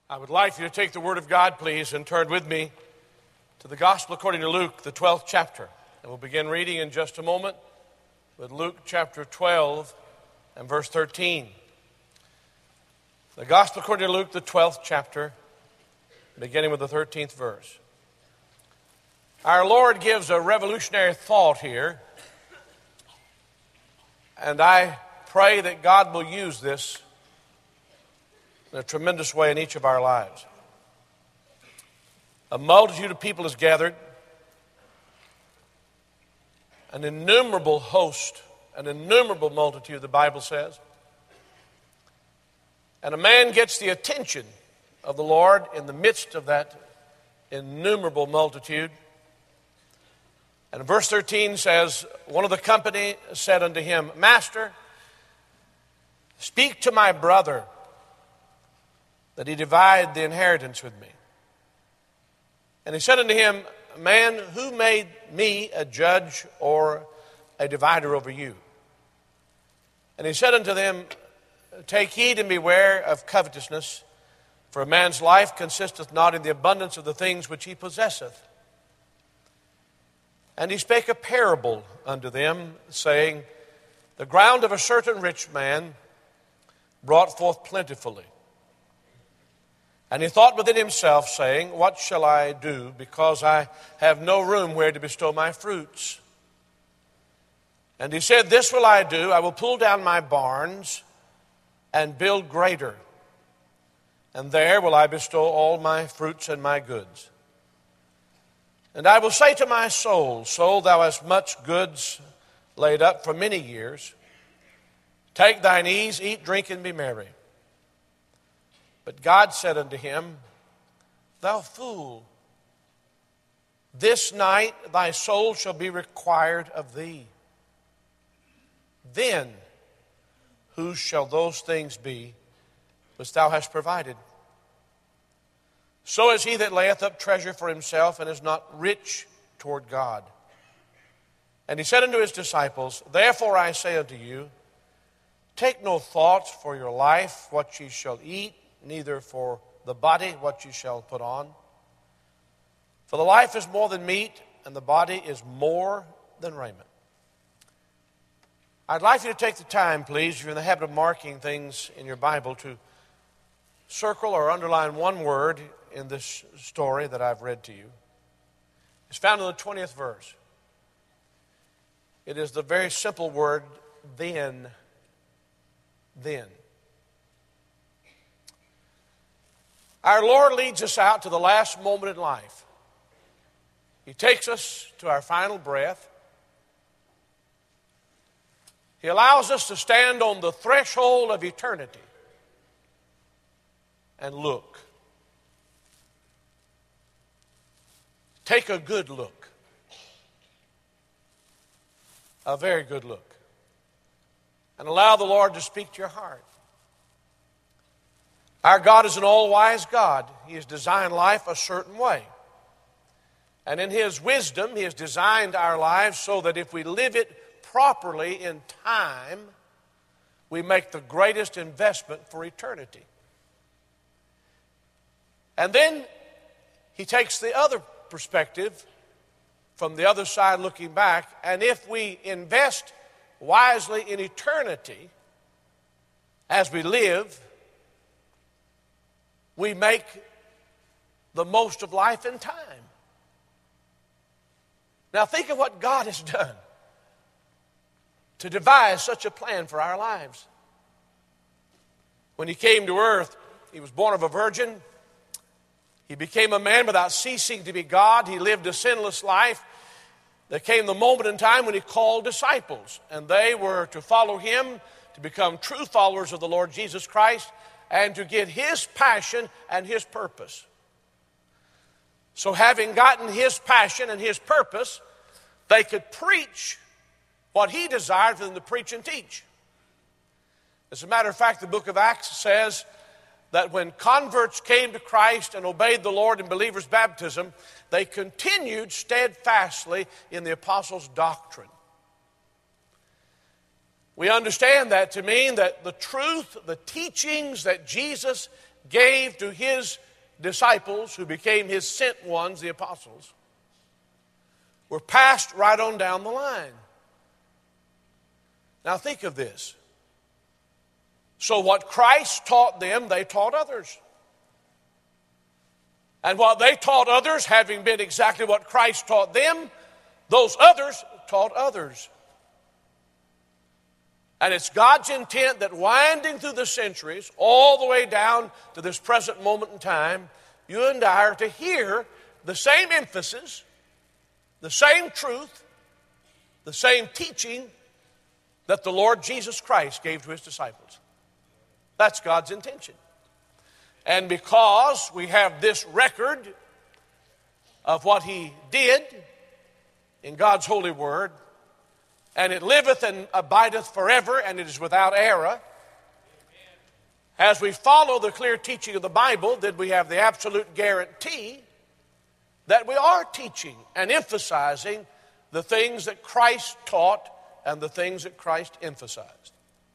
I would like you to take the Word of God, please, and turn with me to the Gospel according to Luke, the 12th chapter. And we'll begin reading in just a moment with Luke chapter 12 and verse 13. The Gospel according to Luke, the 12th chapter, beginning with the 13th verse. Our Lord gives a revolutionary thought here, and I pray that God will use this in a tremendous way in each of our lives. A multitude of people is gathered, an innumerable host, an innumerable multitude, the Bible says. And a man gets the attention of the Lord in the midst of that innumerable multitude. And verse 13 says, one of the company said unto him, Master, speak to my brother that he divide the inheritance with me. And he said unto him, Man, who made me a judge or a divider over you? And he said unto them, Take heed and beware of covetousness, for a man's life consisteth not in the abundance of the things which he possesseth. And he spake a parable unto them, saying, The ground of a certain rich man brought forth plentifully. And he thought within himself, saying, What shall I do, because I have no room where to bestow my fruits? And he said, This will I do, I will pull down my barns and build greater, and there will I bestow all my fruits and my goods. And I will say to my soul, Soul, thou hast much goods laid up for many years. Take thine ease, eat, drink, and be merry. But God said unto him, Thou fool, this night thy soul shall be required of thee. Then whose shall those things be which thou hast provided? So is he that layeth up treasure for himself and is not rich toward God. And he said unto his disciples, Therefore I say unto you, take no thought for your life, what ye shall eat, neither for the body what ye shall put on. For the life is more than meat, and the body is more than raiment. I'd like you to take the time, please, if you're in the habit of marking things in your Bible, to circle or underline one word in this story that I've read to you. It's found in the 20th verse. It is the very simple word, then. Then. Our Lord leads us out to the last moment in life. He takes us to our final breath. He allows us to stand on the threshold of eternity and look. Take a good look. A very good look. And allow the Lord to speak to your heart. Our God is an all-wise God. He has designed life a certain way. And in His wisdom, He has designed our lives so that if we live it properly in time, we make the greatest investment for eternity. And then He takes the other perspective from the other side looking back, and if we invest wisely in eternity as we live, we make the most of life in time. Now think of what God has done to devise such a plan for our lives. When He came to earth, He was born of a virgin. He became a man without ceasing to be God. He lived a sinless life. There came the moment in time when He called disciples, and they were to follow Him, to become true followers of the Lord Jesus Christ, and to get His passion and His purpose. So having gotten His passion and His purpose, they could preach what He desired for them to preach and teach. As a matter of fact, the book of Acts says that when converts came to Christ and obeyed the Lord in believers' baptism, they continued steadfastly in the apostles' doctrine. We understand that to mean that the truth, the teachings that Jesus gave to his disciples, who became his sent ones, the apostles, were passed right on down the line. Now think of this. So what Christ taught them, they taught others. And what they taught others, having been exactly what Christ taught them, those others taught others. And it's God's intent that winding through the centuries, all the way down to this present moment in time, you and I are to hear the same emphasis, the same truth, the same teaching that the Lord Jesus Christ gave to his disciples. That's God's intention. And because we have this record of what he did in God's holy word, and it liveth and abideth forever, and it is without error, as we follow the clear teaching of the Bible, then we have the absolute guarantee that we are teaching and emphasizing the things that Christ taught and the things that Christ emphasized.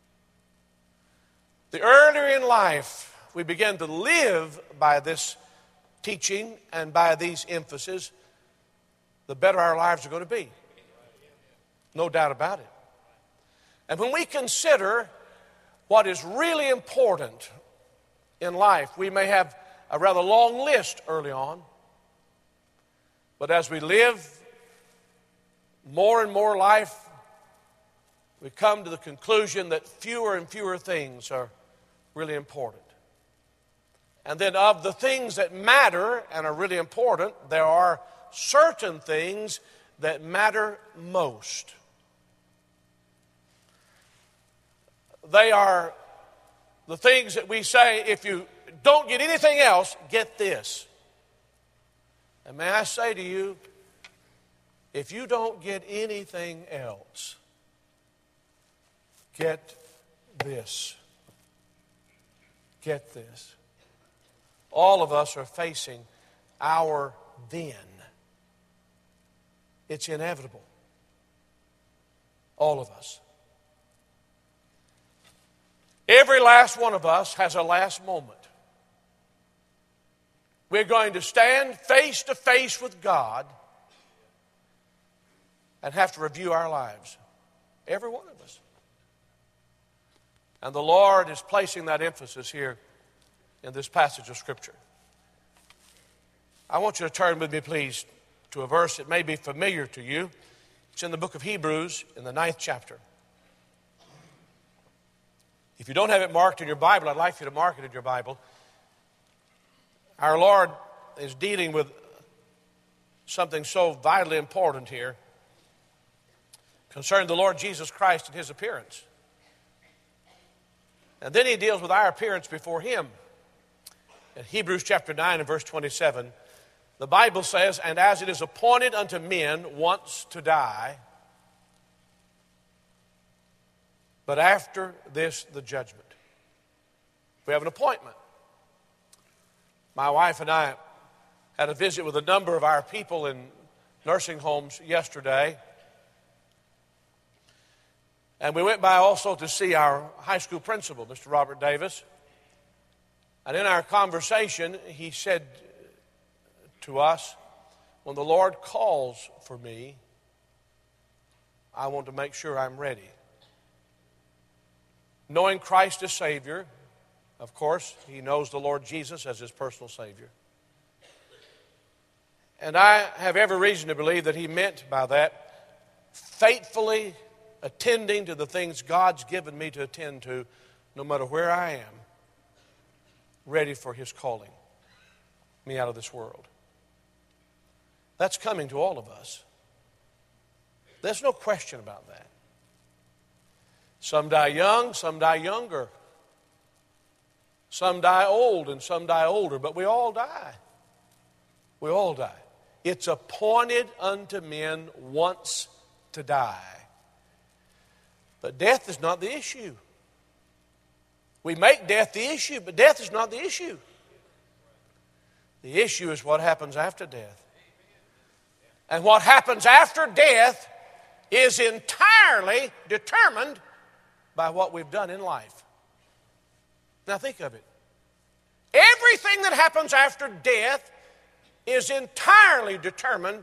The earlier in life we begin to live by this teaching and by these emphases, the better our lives are going to be. No doubt about it. And when we consider what is really important in life, we may have a rather long list early on, but as we live more and more life, we come to the conclusion that fewer and fewer things are really important. And then of the things that matter and are really important, there are certain things that matter most. They are the things that we say, if you don't get anything else, get this. And may I say to you, if you don't get anything else, get this. Get this. All of us are facing our then. It's inevitable. All of us. Every last one of us has a last moment. We're going to stand face to face with God and have to review our lives. Every one of us. And the Lord is placing that emphasis here in this passage of Scripture. I want you to turn with me, please, to a verse that may be familiar to you. It's in the book of Hebrews in the 9th chapter. If you don't have it marked in your Bible, I'd like for you to mark it in your Bible. Our Lord is dealing with something so vitally important here concerning the Lord Jesus Christ and his appearance. And then he deals with our appearance before him. In Hebrews chapter 9 and verse 27, the Bible says, "And as it is appointed unto men once to die, but after this the judgment." We have an appointment. My wife and I had a visit with a number of our people in nursing homes yesterday. And we went by also to see our high school principal, Mr. Robert Davis. And in our conversation, he said to us, when the Lord calls for me, I want to make sure I'm ready. Knowing Christ as Savior, of course, he knows the Lord Jesus as his personal Savior. And I have every reason to believe that he meant by that faithfully attending to the things God's given me to attend to, no matter where I am, ready for his calling me out of this world. That's coming to all of us. There's no question about that. Some die young, some die younger. Some die old and some die older, but we all die. We all die. It's appointed unto men once to die. But death is not the issue. We make death the issue, but death is not the issue. The issue is what happens after death. And what happens after death is entirely determined by what we've done in life. Now think of it. Everything that happens after death is entirely determined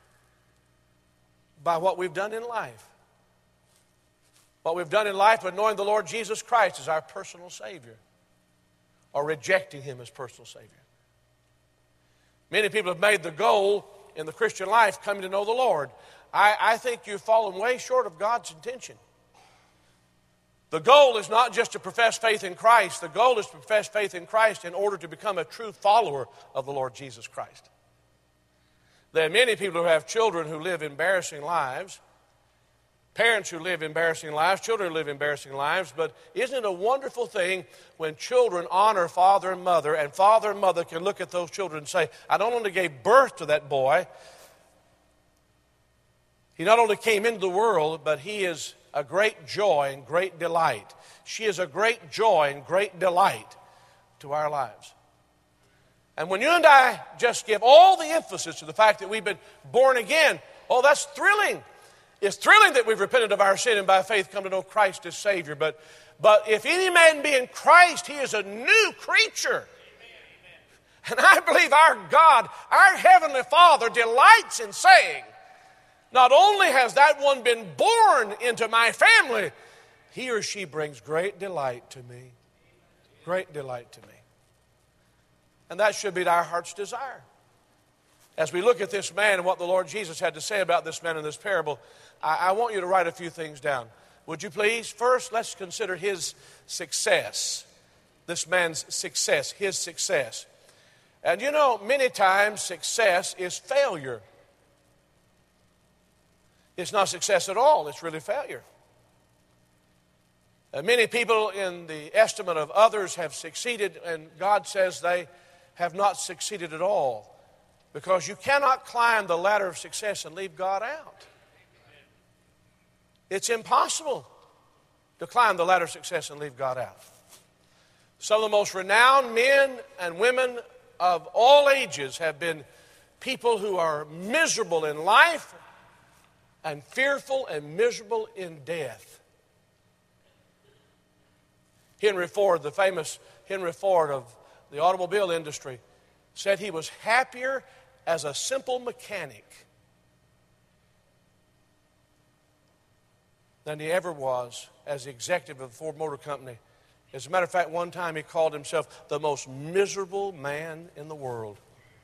by what we've done in life. What we've done in life with knowing the Lord Jesus Christ as our personal Savior, or rejecting Him as personal Savior. Many people have made the goal in the Christian life coming to know the Lord. I think you've fallen way short of God's intention. The goal is not just to profess faith in Christ. The goal is to profess faith in Christ in order to become a true follower of the Lord Jesus Christ. There are many people who have children who live embarrassing lives, parents who live embarrassing lives, children who live embarrassing lives, but isn't it a wonderful thing when children honor father and mother can look at those children and say, I not only gave birth to that boy, he not only came into the world, but he is a great joy and great delight. She is a great joy and great delight to our lives. And when you and I just give all the emphasis to the fact that we've been born again, oh, that's thrilling. It's thrilling that we've repented of our sin and by faith come to know Christ as Savior. But if any man be in Christ, he is a new creature. And I believe our God, our Heavenly Father, delights in saying, not only has that one been born into my family, he or she brings great delight to me. Great delight to me. And that should be our heart's desire. As we look at this man and what the Lord Jesus had to say about this man in this parable, I want you to write a few things down. Would you please? First, let's consider his success. This man's success, his success. And you know, many times success is failure. It's not success at all, it's really failure. Many people in the estimate of others have succeeded, and God says they have not succeeded at all. Because you cannot climb the ladder of success and leave God out. It's impossible to climb the ladder of success and leave God out. Some of the most renowned men and women of all ages have been people who are miserable in life and fearful and miserable in death. Henry Ford, the famous Henry Ford of the automobile industry, said he was happier as a simple mechanic than he ever was as the executive of the Ford Motor Company. As a matter of fact, one time he called himself the most miserable man in the world.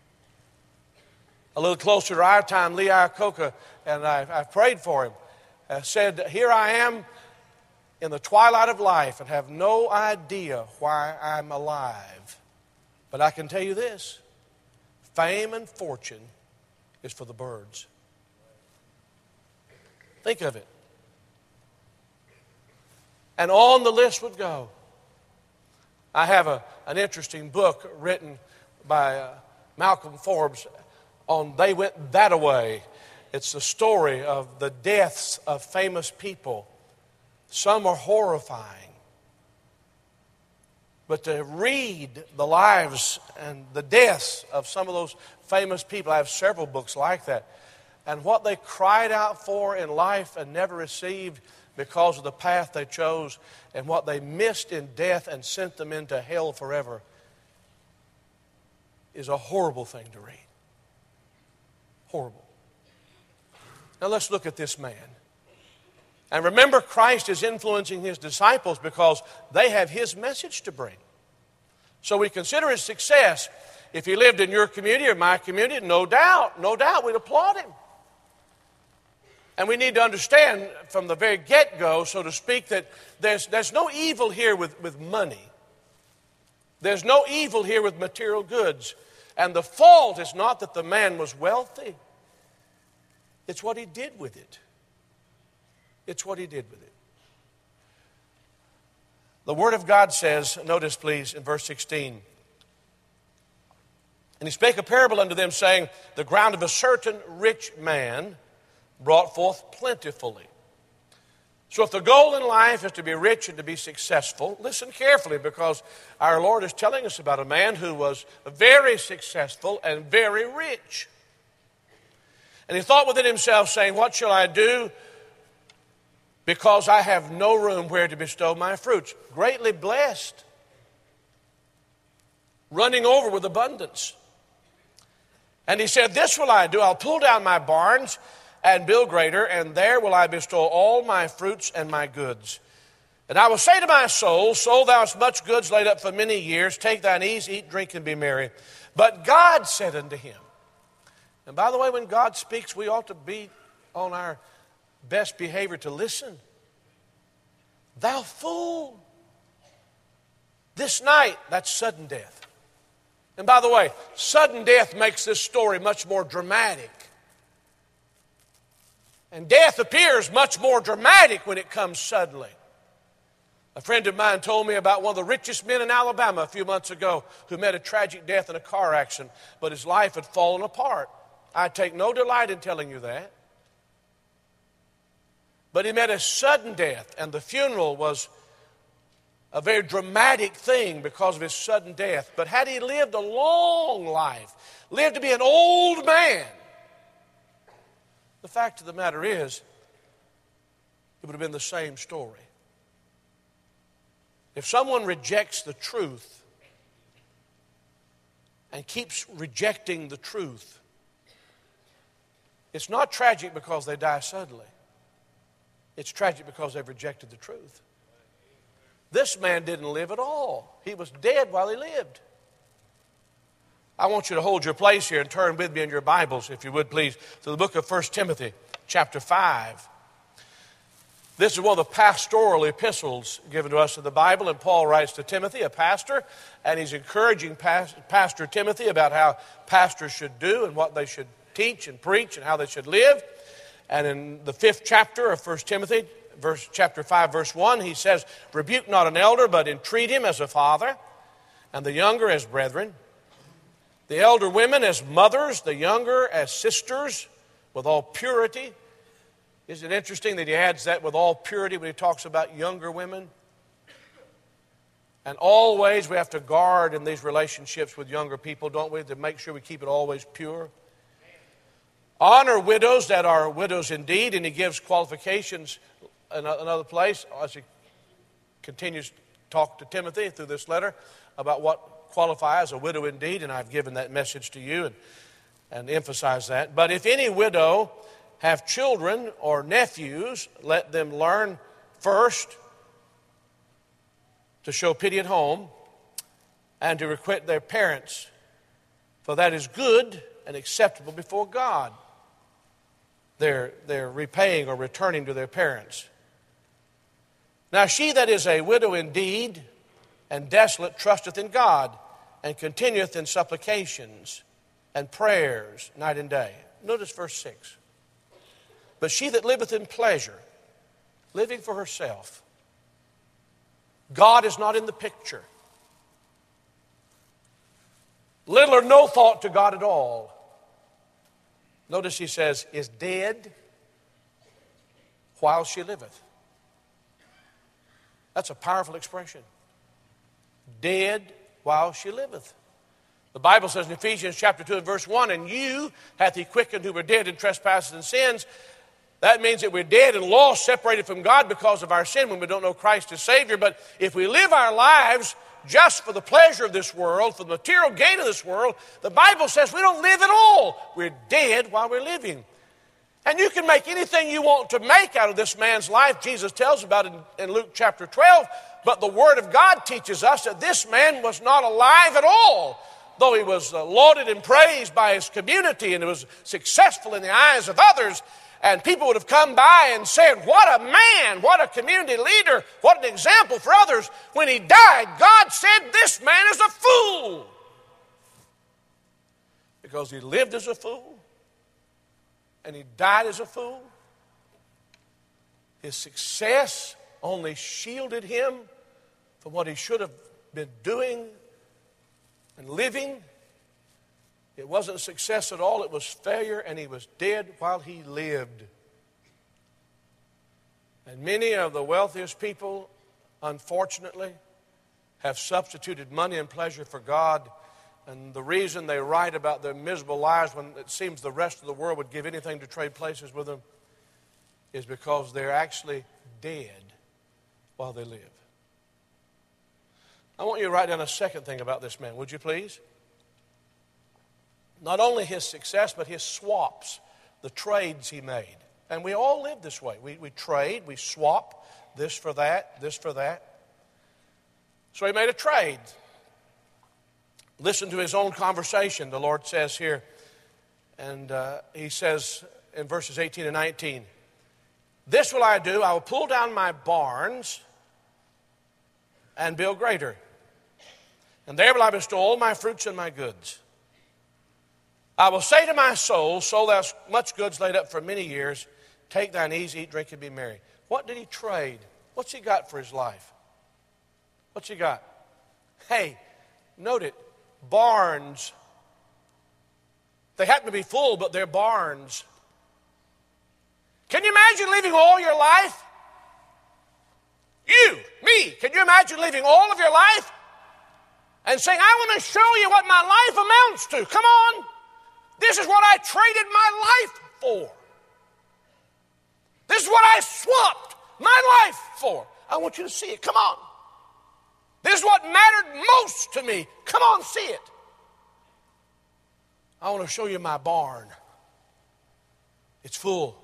A little closer to our time, Lee Iacocca, and I've prayed for him, said, here I am in the twilight of life and have no idea why I'm alive. But I can tell you this, fame and fortune is for the birds. Think of it. And on the list would go. I have an interesting book written by Malcolm Forbes on They Went That-A-Way. It's the story of the deaths of famous people. Some are horrifying. But to read the lives and the deaths of some of those famous people, I have several books like that, and what they cried out for in life and never received because of the path they chose, and what they missed in death and sent them into hell forever, is a horrible thing to read. Horrible. Now let's look at this man. And remember, Christ is influencing his disciples because they have his message to bring. So we consider his success. If he lived in your community or my community, no doubt, we'd applaud him. And we need to understand from the very get-go, so to speak, that there's no evil here with money. There's no evil here with material goods. And the fault is not that the man was wealthy. It's what he did with it. It's what he did with it. The Word of God says, notice please in verse 16, and he spake a parable unto them, saying, the ground of a certain rich man brought forth plentifully. So if the goal in life is to be rich and to be successful, listen carefully, because our Lord is telling us about a man who was very successful and very rich. And he thought within himself, saying, what shall I do? Because I have no room where to bestow my fruits. Greatly blessed. running over with abundance. And he said, this will I do. I'll pull down my barns and build greater, and there will I bestow all my fruits and my goods. And I will say to my soul, soul, thou hast much goods laid up for many years. Take thine ease, eat, drink, and be merry. But God said unto him, and by the way, when God speaks, we ought to be on our best behavior to listen. Thou fool. This night, that's sudden death. And by the way, sudden death makes this story much more dramatic. And death appears much more dramatic when it comes suddenly. A friend of mine told me about one of the richest men in Alabama a few months ago who met a tragic death in a car accident, but his life had fallen apart. I take no delight in telling you that. But he met a sudden death, and the funeral was a very dramatic thing because of his sudden death. But had he lived a long life, lived to be an old man, the fact of the matter is, it would have been the same story. If someone rejects the truth and keeps rejecting the truth, it's not tragic because they die suddenly. It's tragic because they've rejected the truth. This man didn't live at all. He was dead while he lived. I want you to hold your place here and turn with me in your Bibles, if you would please, to the book of 1 Timothy, chapter 5. This is one of the pastoral epistles given to us in the Bible, and Paul writes to Timothy, a pastor, and he's encouraging Pastor Timothy about how pastors should do and what they should teach and preach and how they should live. And in the 5th chapter of 1 Timothy, chapter 5, verse 1, he says, rebuke not an elder, but entreat him as a father, and the younger as brethren. The elder women as mothers, the younger as sisters, with all purity. Isn't it interesting that he adds that with all purity when he talks about younger women? And always we have to guard in these relationships with younger people, don't we, to make sure we keep it always pure. Honor widows that are widows indeed, and he gives qualifications in another place as he continues to talk to Timothy through this letter about what qualifies a widow indeed, and I've given that message to you and emphasize that. But if any widow have children or nephews, let them learn first to show pity at home and to requite their parents, for that is good and acceptable before God. They're repaying or returning to their parents. Now she that is a widow indeed and desolate trusteth in God and continueth in supplications and prayers night and day. Notice verse 6. But she that liveth in pleasure, living for herself, God is not in the picture. Little or no thought to God at all. Notice he says, is dead while she liveth. That's a powerful expression. Dead while she liveth. The Bible says in Ephesians chapter 2 and verse 1, and you hath he quickened who were dead in trespasses and sins. That means that we're dead and lost, separated from God because of our sin when we don't know Christ as Savior. But if we live our lives just for the pleasure of this world, for the material gain of this world, the Bible says we don't live at all. We're dead while we're living. And you can make anything you want to make out of this man's life. Jesus tells about it in Luke chapter 12. But the Word of God teaches us that this man was not alive at all. Though he was lauded and praised by his community and was successful in the eyes of others, and people would have come by and said, what a man, what a community leader, what an example for others. When he died, God said, this man is a fool. Because he lived as a fool and he died as a fool. His success only shielded him from what he should have been doing and living. It wasn't success at all, it was failure, and he was dead while he lived. And many of the wealthiest people, unfortunately, have substituted money and pleasure for God. And the reason they write about their miserable lives when it seems the rest of the world would give anything to trade places with them is because they're actually dead while they live. I want you to write down a second thing about this man, would you please? Not only his success, but his swaps, the trades he made. And we all live this way. We trade, we swap this for that, this for that. So he made a trade. Listen to his own conversation, the Lord says here. And he says in verses 18 and 19, "This will I do, I will pull down my barns and build greater. And there will I bestow all my fruits and my goods. I will say to my soul, soul, thou hast much goods laid up for many years. Take thine ease, eat, drink, and be merry." What did he trade? What's he got for his life? What's he got? Hey, note it. Barns. They happen to be full, but they're barns. Can you imagine living all your life? You, me, can you imagine living all of your life and saying, "I want to show you what my life amounts to. Come on. This is what I traded my life for. This is what I swapped my life for. I want you to see it. Come on. This is what mattered most to me. Come on, see it. I want to show you my barn. It's full.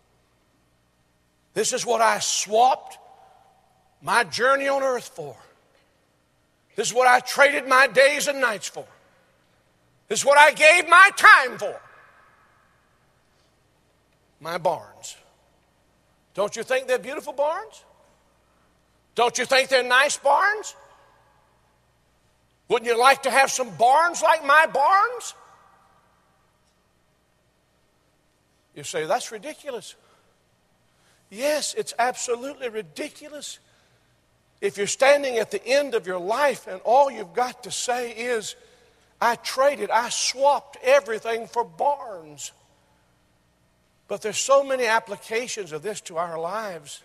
This is what I swapped my journey on earth for. This is what I traded my days and nights for. This is what I gave my time for. My barns. Don't you think they're beautiful barns? Don't you think they're nice barns? Wouldn't you like to have some barns like my barns? You say, "That's ridiculous." Yes, it's absolutely ridiculous. If you're standing at the end of your life and all you've got to say is, I swapped everything for barns. But there's so many applications of this to our lives.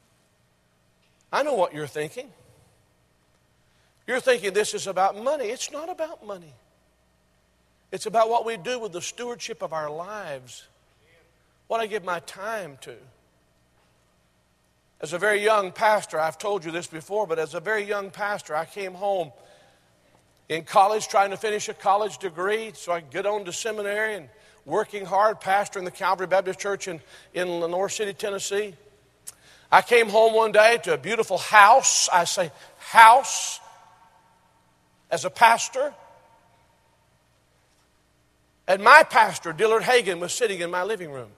I know what you're thinking. You're thinking this is about money. It's not about money. It's about what we do with the stewardship of our lives. What I give my time to. As a very young pastor, I've told you this before, but as a very young pastor, I came home in college trying to finish a college degree so I could get on to seminary and working hard, pastoring the Calvary Baptist Church in Lenore City, Tennessee. I came home one day to a beautiful house. I say house as a pastor. And my pastor, Dillard Hagen, was sitting in my living room.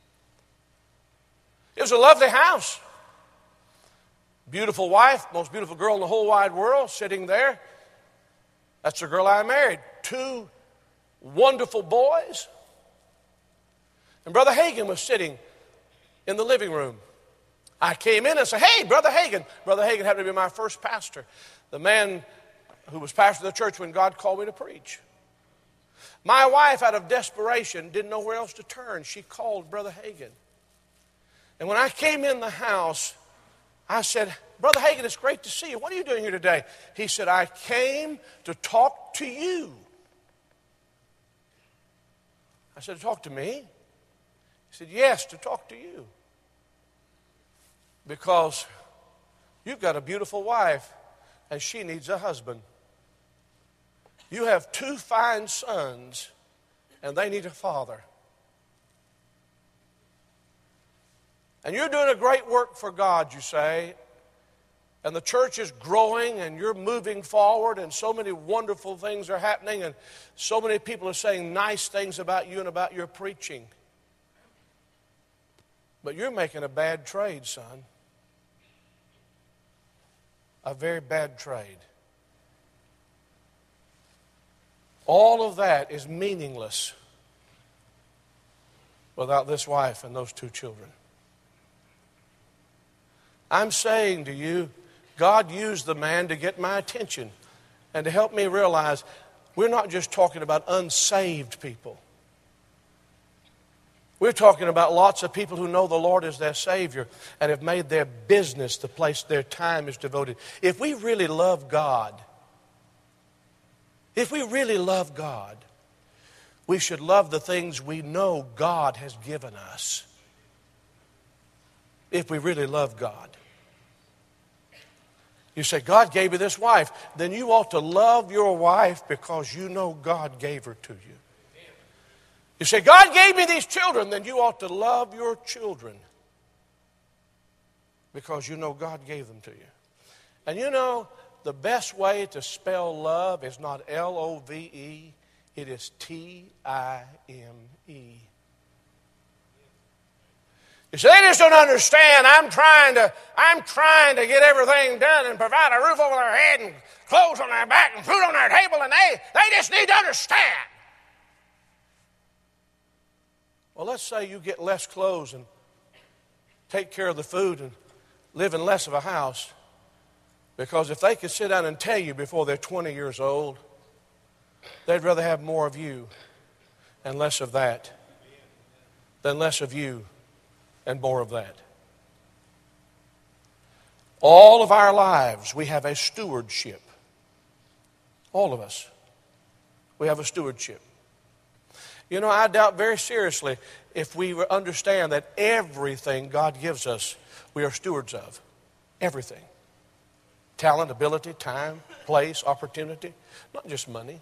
It was a lovely house. Beautiful wife, most beautiful girl in the whole wide world, sitting there. That's the girl I married. 2 wonderful boys. And Brother Hagen was sitting in the living room. I came in and said, "Hey, Brother Hagen." Brother Hagen happened to be my first pastor, the man who was pastor of the church when God called me to preach. My wife, out of desperation, didn't know where else to turn. She called Brother Hagen. And when I came in the house, I said, "Brother Hagen, it's great to see you. What are you doing here today?" He said, "I came to talk to you." I said, "To talk to me?" He said, "Yes, to talk to you. Because you've got a beautiful wife and she needs a husband. You have 2 fine sons and they need a father. And you're doing a great work for God, you say. And the church is growing and you're moving forward and so many wonderful things are happening and so many people are saying nice things about you and about your preaching. But you're making a bad trade, son. A very bad trade. All of that is meaningless without this wife and those 2 children. I'm saying to you, God used the man to get my attention and to help me realize we're not just talking about unsaved people. We're talking about lots of people who know the Lord as their Savior and have made their business the place their time is devoted. If we really love God, we should love the things we know God has given us. If we really love God. You say, God gave you this wife. Then you ought to love your wife because you know God gave her to you. You say, God gave me these children. Then you ought to love your children because you know God gave them to you. And you know, the best way to spell love is not L-O-V-E. It is T-I-M-E. You see, they just don't understand. I'm trying to get everything done and provide a roof over their head and clothes on their back and food on their table, and they just need to understand. Well, let's say you get less clothes and take care of the food and live in less of a house, because if they could sit down and tell you before they're 20 years old, they'd rather have more of you and less of that than less of you and more of that. All of our lives, we have a stewardship. All of us. We have a stewardship. You know, I doubt very seriously if we understand that everything God gives us, we are stewards of. Everything. Talent, ability, time, place, opportunity. Not just money.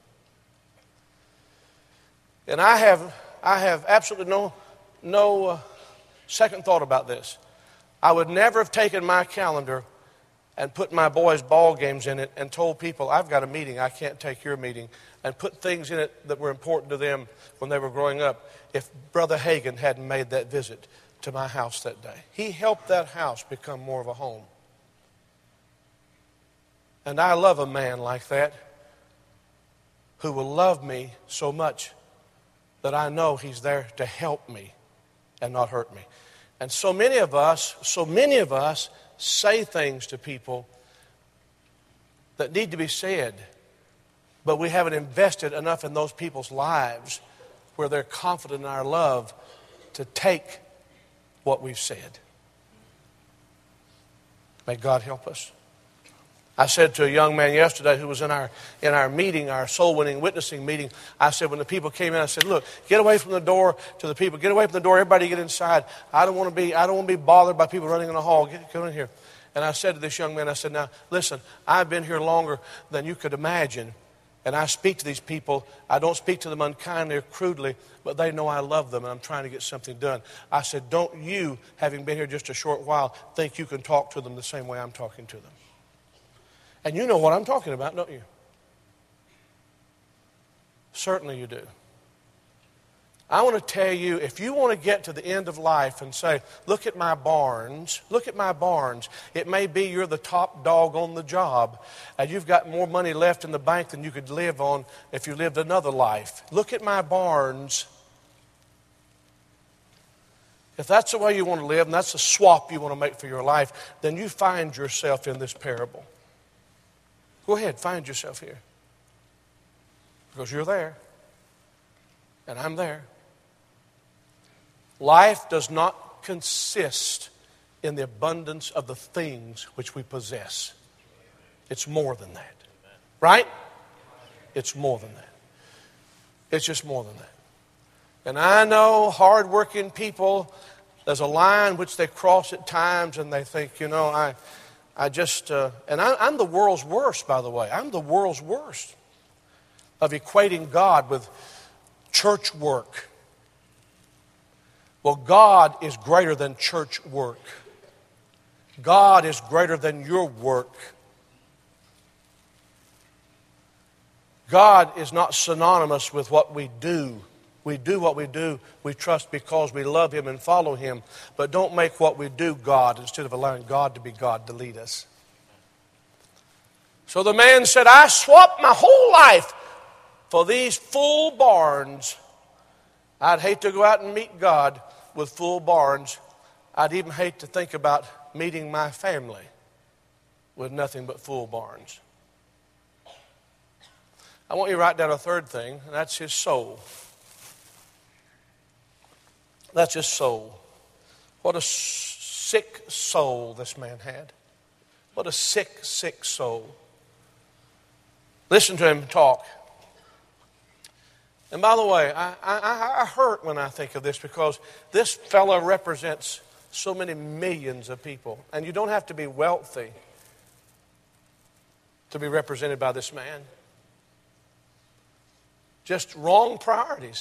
And I have absolutely no second thought about this. I would never have taken my calendar and put my boys' ball games in it and told people, I've got a meeting, I can't take your meeting, and put things in it that were important to them when they were growing up, if Brother Hagin hadn't made that visit to my house that day. He helped that house become more of a home. And I love a man like that who will love me so much that I know he's there to help me and not hurt me. And so many of us say things to people that need to be said, but we haven't invested enough in those people's lives where they're confident in our love to take what we've said. May God help us. I said to a young man yesterday who was in our meeting, our soul-winning witnessing meeting, I said, when the people came in, I said, look, get away from the door to the people. Get away from the door. Everybody get inside. I don't want to be bothered by people running in the hall. Come in here. And I said to this young man, I said, now, listen, I've been here longer than you could imagine. And I speak to these people. I don't speak to them unkindly or crudely, but they know I love them and I'm trying to get something done. I said, don't you, having been here just a short while, think you can talk to them the same way I'm talking to them. And you know what I'm talking about, don't you? Certainly you do. I want to tell you, if you want to get to the end of life and say, look at my barns, it may be you're the top dog on the job and you've got more money left in the bank than you could live on if you lived another life. Look at my barns. If that's the way you want to live and that's the swap you want to make for your life, then you find yourself in this parable. Go ahead, find yourself here. Because you're there. And I'm there. Life does not consist in the abundance of the things which we possess. It's more than that. Right? It's more than that. It's just more than that. And I know hardworking people, there's a line which they cross at times and they think, you know, I'm the world's worst, by the way. I'm the world's worst of equating God with church work. Well, God is greater than church work. God is greater than your work. God is not synonymous with what we do. We do what we do, we trust because we love Him and follow Him. But don't make what we do God instead of allowing God to be God to lead us. So the man said, I swapped my whole life for these full barns. I'd hate to go out and meet God with full barns. I'd even hate to think about meeting my family with nothing but full barns. I want you to write down a third thing, and that's his soul. That's his soul. What a sick soul this man had. What a sick, sick soul. Listen to him talk. And by the way, I hurt when I think of this because this fellow represents so many millions of people. And you don't have to be wealthy to be represented by this man. Just wrong priorities.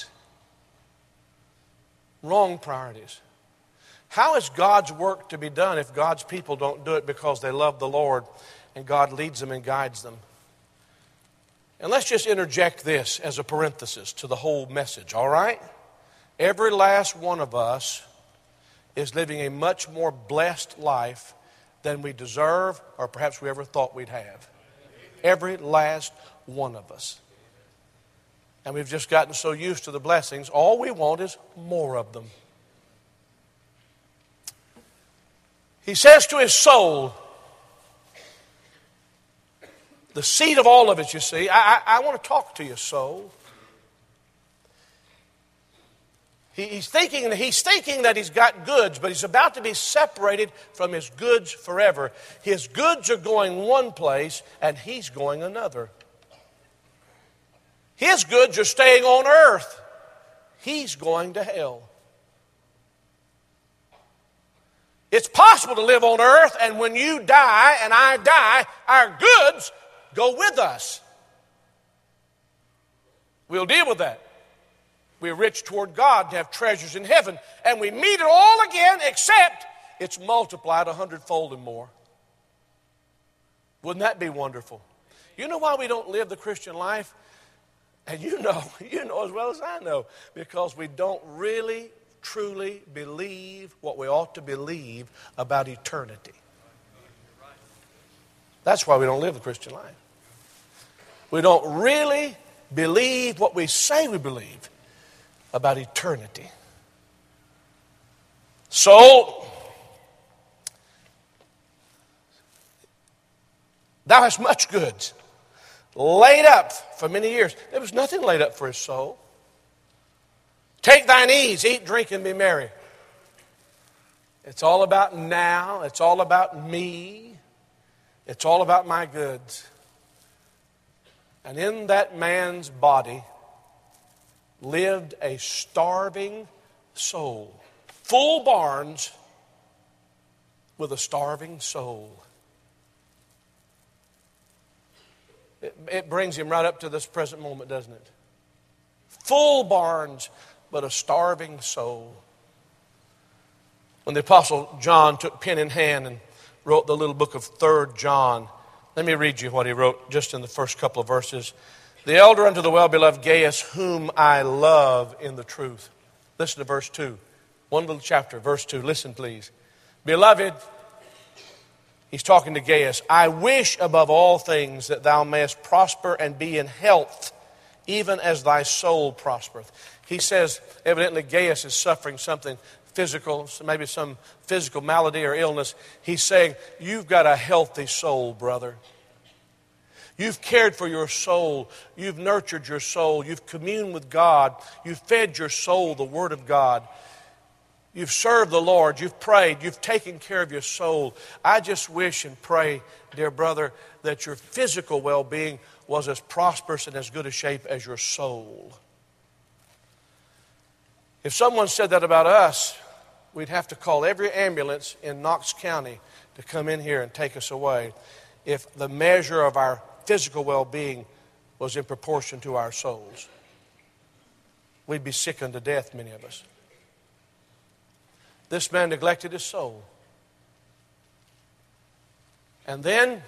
Wrong priorities. How is God's work to be done if God's people don't do it because they love the Lord and God leads them and guides them? And let's just interject this as a parenthesis to the whole message, all right? Every last one of us is living a much more blessed life than we deserve or perhaps we ever thought we'd have. Every last one of us. And we've just gotten so used to the blessings, all we want is more of them. He says to his soul, the seed of all of it, you see, I want to talk to your soul. He's thinking that he's got goods, but he's about to be separated from his goods forever. His goods are going one place, and he's going another. His goods are staying on earth. He's going to hell. It's possible to live on earth, and when you die and I die, our goods go with us. We'll deal with that. We're rich toward God to have treasures in heaven, and we meet it all again, except it's multiplied 100-fold and more. Wouldn't that be wonderful? You know why we don't live the Christian life? And you know as well as I know, because we don't really, truly believe what we ought to believe about eternity. That's why we don't live the Christian life. We don't really believe what we say we believe about eternity. So, thou hast much goods laid up for many years. There was nothing laid up for his soul. Take thine ease, eat, drink, and be merry. It's all about now. It's all about me. It's all about my goods. And in that man's body lived a starving soul. Full barns with a starving soul. It brings him right up to this present moment, doesn't it? Full barns, but a starving soul. When the Apostle John took pen in hand and wrote the little book of 3 John, let me read you what he wrote just in the first couple of verses. The elder unto the well-beloved Gaius, whom I love in the truth. Listen to verse 2. One little chapter, verse 2. Listen, please. Beloved, he's talking to Gaius. I wish above all things that thou mayest prosper and be in health, even as thy soul prospereth. He says, evidently Gaius is suffering something physical, maybe some physical malady or illness. He's saying, you've got a healthy soul, brother. You've cared for your soul. You've nurtured your soul. You've communed with God. You've fed your soul the Word of God. You've served the Lord. You've prayed. You've taken care of your soul. I just wish and pray, dear brother, that your physical well-being was as prosperous and as good a shape as your soul. If someone said that about us, we'd have to call every ambulance in Knox County to come in here and take us away if the measure of our physical well-being was in proportion to our souls. We'd be sick unto death, many of us. This man neglected his soul. And then,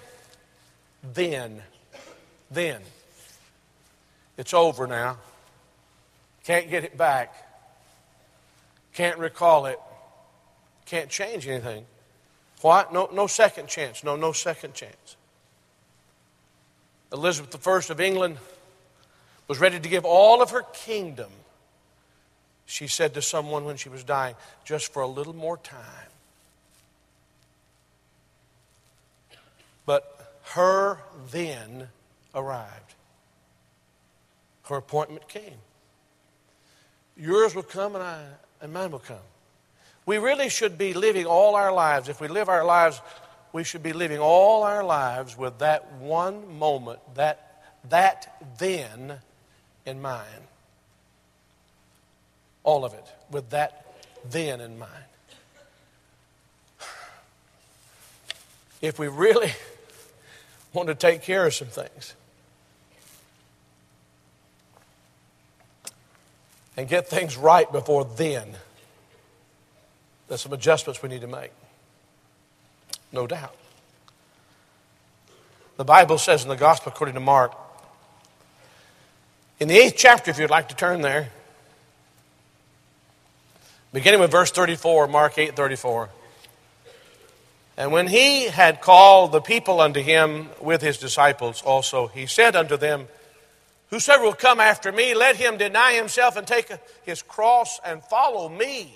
it's over now. Can't get it back. Can't recall it. Can't change anything. Why? No second chance. No second chance. Elizabeth I of England was ready to give all of her kingdom. She said to someone when she was dying, just for a little more time. But her then arrived. Her appointment came. Yours will come and mine will come. We really should be living all our lives. If we live our lives, we should be living all our lives with that one moment, that then in mind. All of it, with that then in mind. If we really wanting to take care of some things and get things right before then. There's some adjustments we need to make. No doubt. The Bible says in the Gospel according to Mark, in the 8th chapter, if you'd like to turn there, beginning with verse 34, Mark 8:34. And when he had called the people unto him with his disciples also, he said unto them, whosoever will come after me, let him deny himself and take his cross and follow me.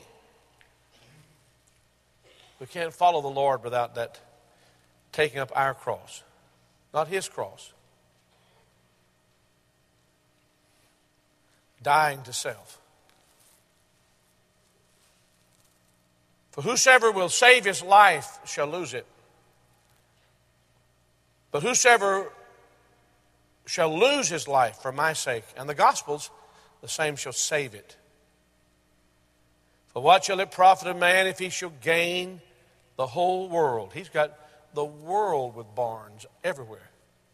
We can't follow the Lord without that taking up our cross, not his cross. Dying to self. For whosoever will save his life shall lose it. But whosoever shall lose his life for my sake and the gospel's, the same shall save it. For what shall it profit a man if he shall gain the whole world? He's got the world with barns everywhere.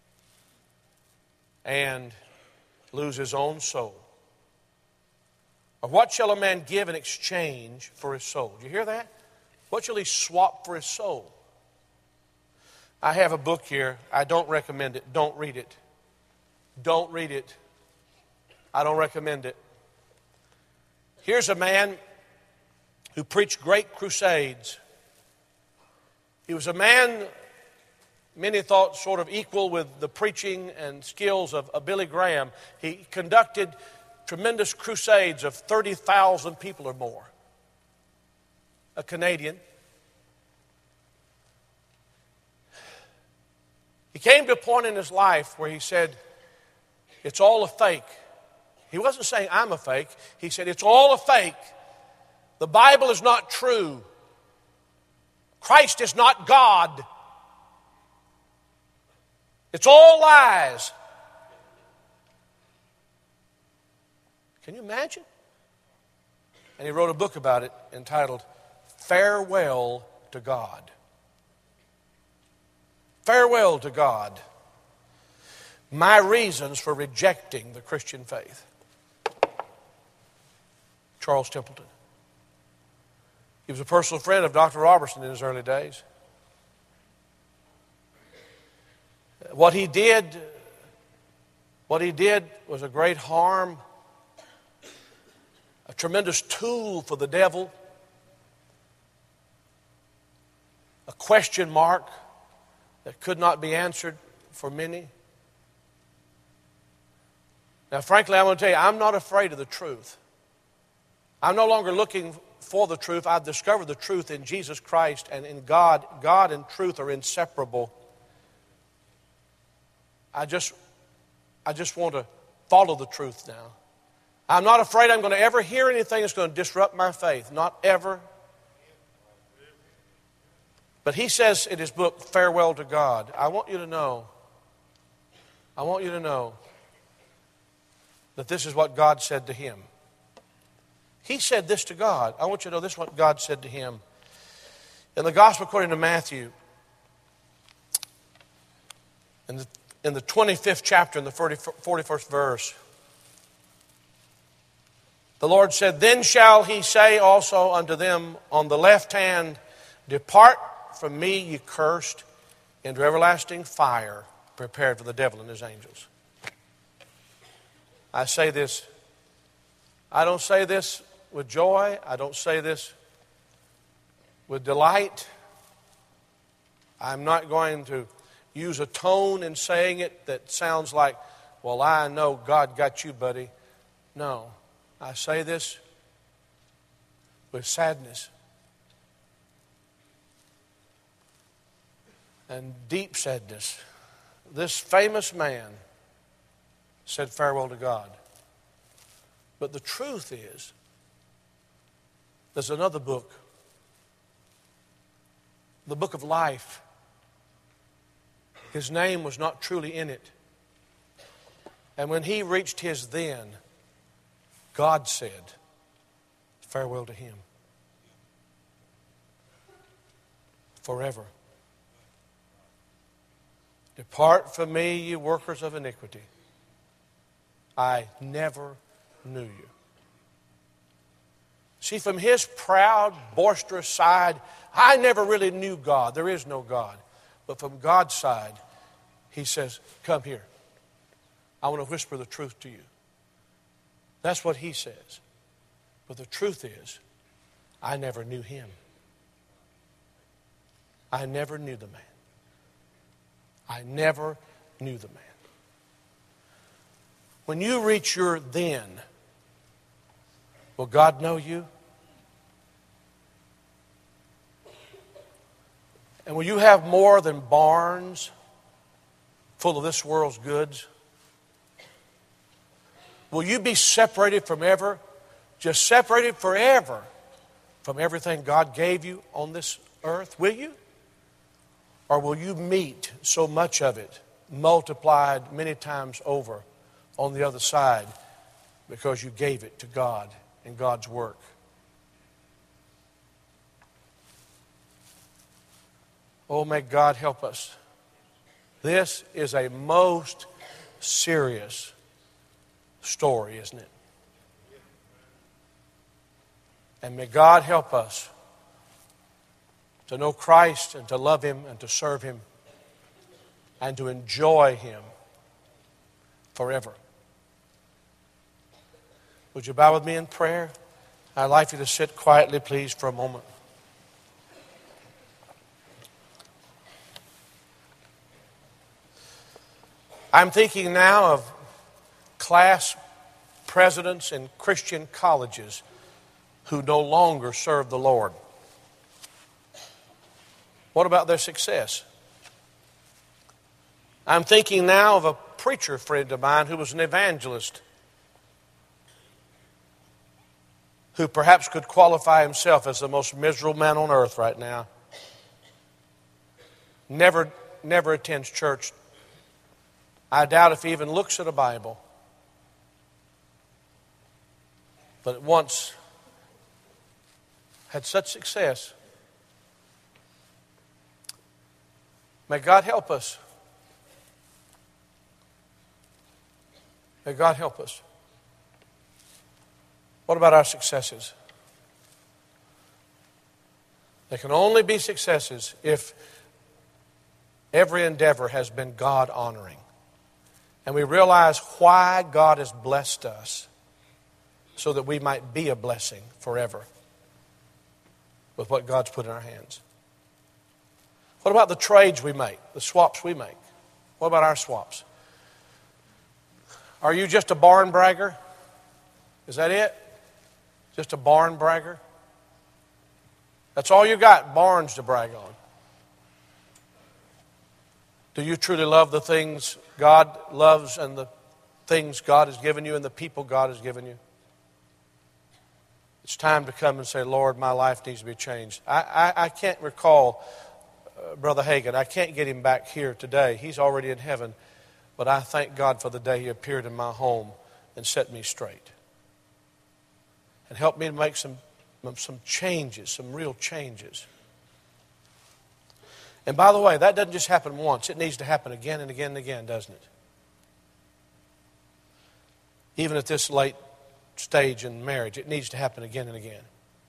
And lose his own soul. Or what shall a man give in exchange for his soul? Do you hear that? What shall he swap for his soul? I have a book here. I don't recommend it. Don't read it. Don't read it. I don't recommend it. Here's a man who preached great crusades. He was a man many thought sort of equal with the preaching and skills of Billy Graham. He conducted tremendous crusades of 30,000 people or more. A Canadian. He came to a point in his life where he said, it's all a fake. He wasn't saying I'm a fake. He said, it's all a fake. The Bible is not true. Christ is not God. It's all lies. Can you imagine? And he wrote a book about it entitled Farewell to God. Farewell to God. My reasons for rejecting the Christian faith. Charles Templeton. He was a personal friend of Dr. Robertson in his early days. What he did was a great harm, a tremendous tool for the devil, a question mark that could not be answered for many. Now, frankly, I want to tell you, I'm not afraid of the truth. I'm no longer looking for the truth. I've discovered the truth in Jesus Christ and in God. God and truth are inseparable. I just want to follow the truth now. I'm not afraid I'm going to ever hear anything that's going to disrupt my faith. Not ever. But he says in his book, Farewell to God. I want you to know that this is what God said to him. He said this to God. I want you to know this is what God said to him. In the Gospel according to Matthew, in the 25th chapter, in the 41st verse, the Lord said, Then shall he say also unto them on the left hand, Depart from me, ye cursed, into everlasting fire, prepared for the devil and his angels. I say this, I don't say this with joy. I don't say this with delight. I'm not going to use a tone in saying it that sounds like, well, I know God got you, buddy. No, I say this with sadness and deep sadness. This famous man said farewell to God. But the truth is, there's another book, the book of life. His name was not truly in it. And when he reached his then, God said, farewell to him. Forever. Depart from me, you workers of iniquity. I never knew you. See, from his proud, boisterous side, I never really knew God. There is no God. But from God's side, he says, come here. I want to whisper the truth to you. That's what he says. But the truth is, I never knew him. I never knew the man. I never knew the man. When you reach your then, will God know you? And will you have more than barns full of this world's goods? Will you be separated from ever, just separated forever from everything God gave you on this earth? Will you? Or will you meet so much of it, multiplied many times over on the other side because you gave it to God and God's work? Oh, may God help us. This is a most serious story, isn't it? And may God help us to know Christ and to love Him and to serve Him and to enjoy Him forever. Would you bow with me in prayer? I'd like you to sit quietly, please, for a moment. I'm thinking now of class presidents in Christian colleges who no longer serve the Lord. What about their success? I'm thinking now of a preacher friend of mine who was an evangelist, who perhaps could qualify himself as the most miserable man on earth right now. Never attends church. I doubt if he even looks at a Bible. But at once had such success. May God help us. May God help us. What about our successes? They can only be successes if every endeavor has been God-honoring. And we realize why God has blessed us, so that we might be a blessing forever with what God's put in our hands. What about the trades we make, the swaps we make? What about our swaps? Are you just a barn bragger? Is that it? Just a barn bragger? That's all you got, barns to brag on. Do you truly love the things God loves and the things God has given you and the people God has given you? It's time to come and say, Lord, my life needs to be changed. I can't recall Brother Hagin. I can't get him back here today. He's already in heaven. But I thank God for the day he appeared in my home and set me straight. And helped me to make some changes, some real changes. And by the way, that doesn't just happen once. It needs to happen again and again and again, doesn't it? Even at this late stage in marriage, it needs to happen again and again.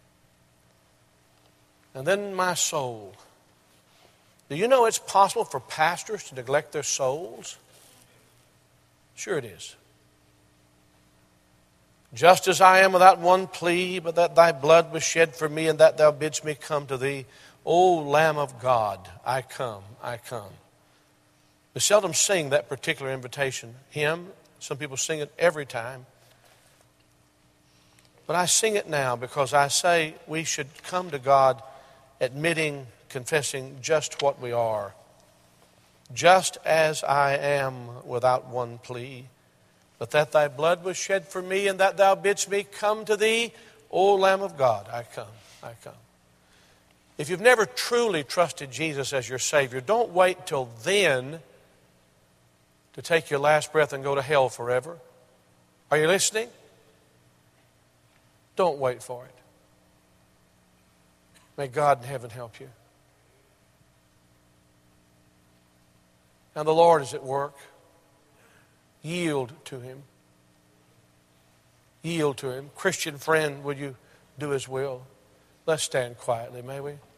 And then my soul. Do you know it's possible for pastors to neglect their souls? Sure it is. Just as I am without one plea, but that thy blood was shed for me, and that thou bidst me come to thee, O Lamb of God, I come, I come. We seldom sing that particular invitation hymn. Some people sing it every time. But I sing it now because I say we should come to God admitting, confessing just what we are. Just as I am without one plea, but that thy blood was shed for me, and that thou bidst me come to thee, O Lamb of God, I come, I come. If you've never truly trusted Jesus as your Savior, don't wait till then to take your last breath and go to hell forever. Are you listening? Don't wait for it. May God in heaven help you. And the Lord is at work. Yield to Him. Yield to Him. Christian friend, would you do His will? Let's stand quietly, may we?